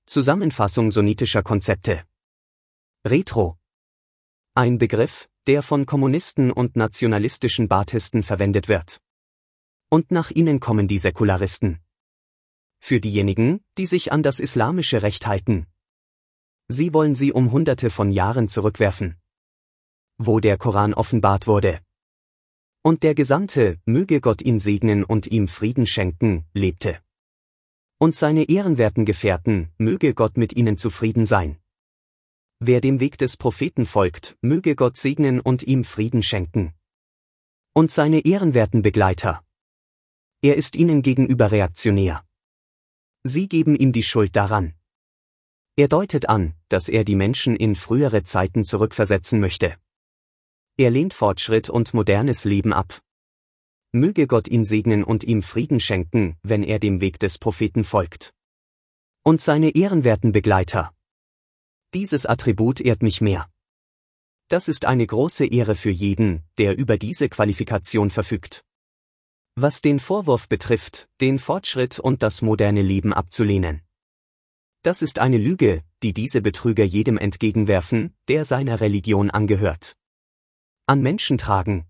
Zusammenfassung sunnitischer Konzepte. Retro. Ein Begriff, der von Kommunisten und nationalistischen Baathisten verwendet wird. Und nach ihnen kommen die Säkularisten. Für diejenigen, die sich an das islamische Recht halten. Sie wollen sie um Hunderte von Jahren zurückwerfen. Wo der Koran offenbart wurde. Und der Gesandte, möge Gott ihn segnen und ihm Frieden schenken, lebte. Und seine ehrenwerten Gefährten, möge Gott mit ihnen zufrieden sein. Wer dem Weg des Propheten folgt, möge Gott segnen und ihm Frieden schenken. Und seine ehrenwerten Begleiter. Er ist ihnen gegenüber reaktionär. Sie geben ihm die Schuld daran. Er deutet an, dass er die Menschen in frühere Zeiten zurückversetzen möchte. Er lehnt Fortschritt und modernes Leben ab. Möge Gott ihn segnen und ihm Frieden schenken, wenn er dem Weg des Propheten folgt. Und seine ehrenwerten Begleiter. Dieses Attribut ehrt mich mehr. Das ist eine große Ehre für jeden, der über diese Qualifikation verfügt. Was den Vorwurf betrifft, den Fortschritt und das moderne Leben abzulehnen. Das ist eine Lüge, die diese Betrüger jedem entgegenwerfen, der seiner Religion angehört. An Menschen tragen.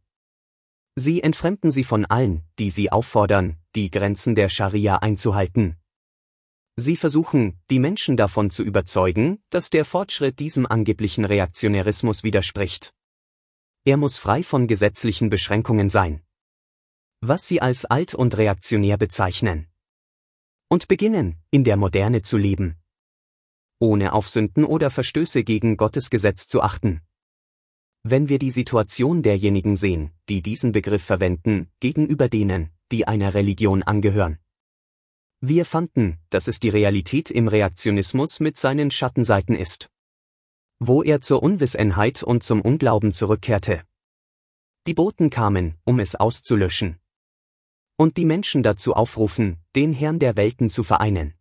Sie entfremden sie von allen, die sie auffordern, die Grenzen der Scharia einzuhalten. Sie versuchen, die Menschen davon zu überzeugen, dass der Fortschritt diesem angeblichen Reaktionärismus widerspricht. Er muss frei von gesetzlichen Beschränkungen sein. Was sie als alt und reaktionär bezeichnen. Und beginnen, in der Moderne zu leben. Ohne auf Sünden oder Verstöße gegen Gottes Gesetz zu achten. Wenn wir die Situation derjenigen sehen, die diesen Begriff verwenden, gegenüber denen, die einer Religion angehören. Wir fanden, dass es die Realität im Reaktionismus mit seinen Schattenseiten ist. Wo er zur Unwissenheit und zum Unglauben zurückkehrte. Die Boten kamen, um es auszulöschen. Und die Menschen dazu aufrufen, den Herrn der Welten zu vereinen.